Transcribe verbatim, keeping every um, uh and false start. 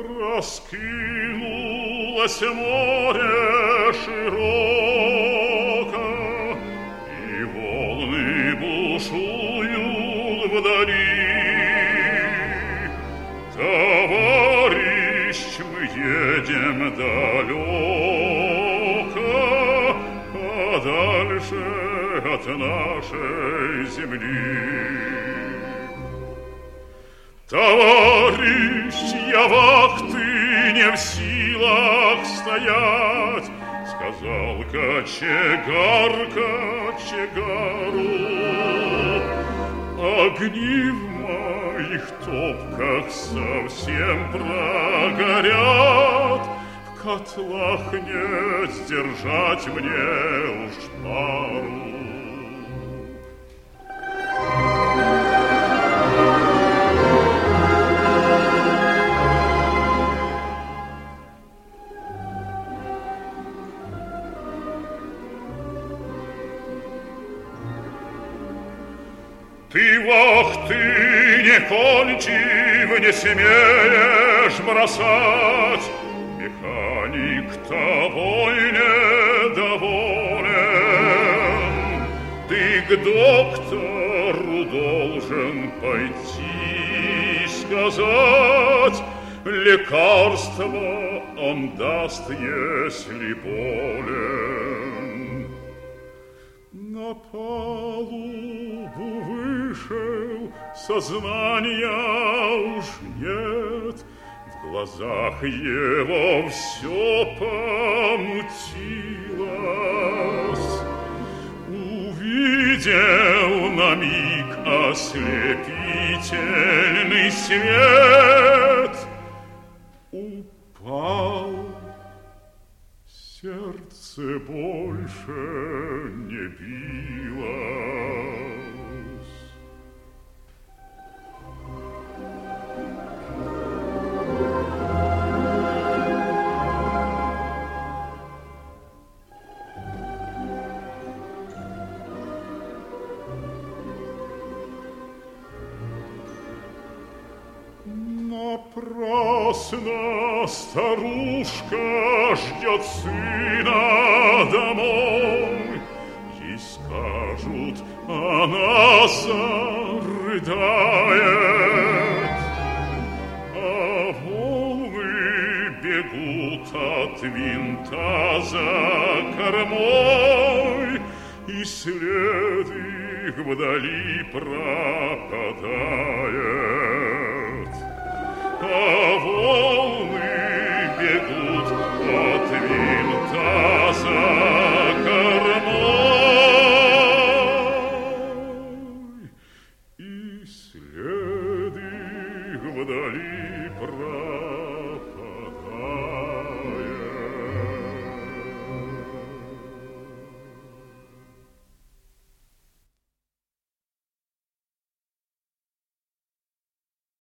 Раскинулось море широко, и волны бушуют вдали. Товарищ, мы едем далеко, подальше от нашей земли. Товарищ, я вахты не в силах стоять, сказал кочегар кочегару. Огни в моих топках совсем прогорят, в котлах не сдержать мне уж пару. Ты вахты не кончив, не смеешь бросать, механик тобой недоволен. Ты к доктору должен пойти сказать, лекарство он даст, если болен. На палубу вышел, сознания уж нет, в глазах его все помутилось. Увидел на миг ослепительный свет, упал, сердце больше не билось. Напрасно старушка ждет сына домой. Ей скажут, она зарыдает, а волны бегут от винта за кормой, и след их вдали пропадает. А волны бегут от винта за